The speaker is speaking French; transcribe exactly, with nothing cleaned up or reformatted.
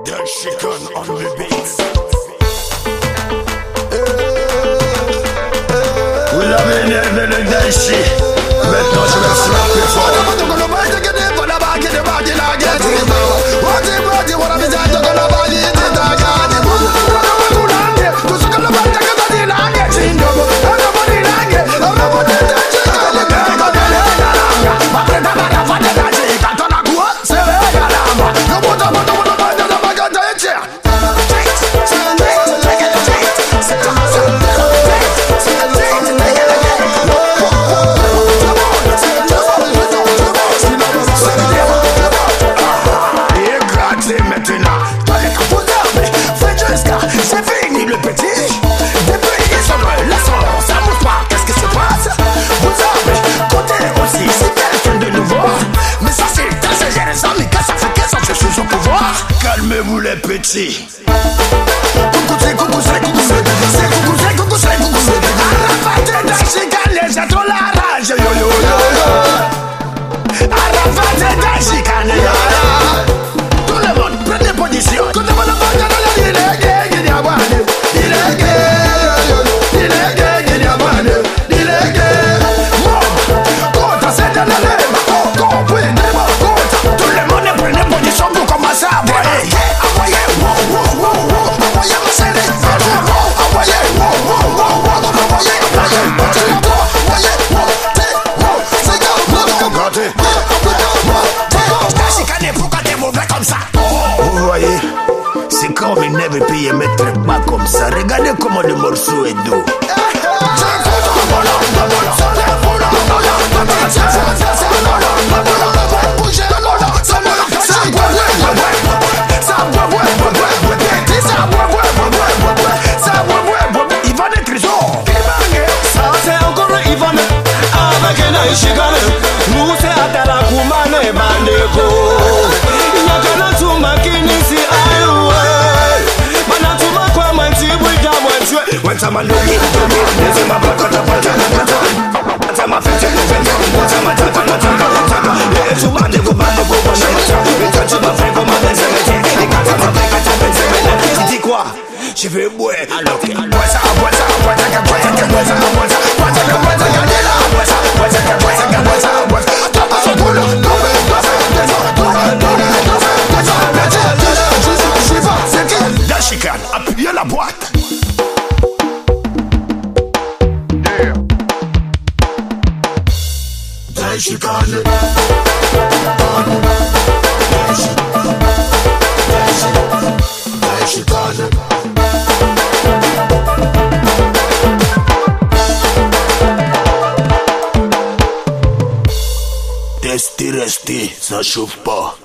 That chicken on the beats. We love it in the that shit. Maintenant je vais frapper fort. Calmez-vous les petits. Coucou c'est coucou c'est coucou c'est coucou c'est coucou c'est coucou c'est Arafat et Dachikan les gens ont la rage. Yo yo yo yo. Arafat et Dachikan yo yo. Tout le monde prenez position. Tout le monde va dans la ville. Il est gay, il est abouane. Il est gay, il est gay, il est abouane. Il est gay. Mon compte c'est dans la lèvre. Compte oui compte. Tout le monde prenez position pour commencer à boire. Vous voyez, c'est comme une neve pays mettre bas comme ça. Regardez comment le morceau est doux. Ivan est trésor. Ça c'est encore Ivan avec un chigane. Nous c'est à la Koumane Bandeko. When someone look at me, there's a map cut up. What's a map? What's a map? There's a man who bad the woman. We touch my friend from the cemetery. They got a map, got a cemetery. Tu dis quoi? Je vais boire. Alors, bois ça, bois ça, bois ça, bois ça, bois ça, bois ça, bois ça, bois ça, regardez là, bois ça, bois ça, bois ça, bois ça, bois ça. T'as pas son boulot, non mais bois ça, bois ça, bois ça, bois ça, bois ça. C'est qui? Dachikan, appuyez la boîte. Dachikan. Dachikan. Tester, rester, ça chauffe pas.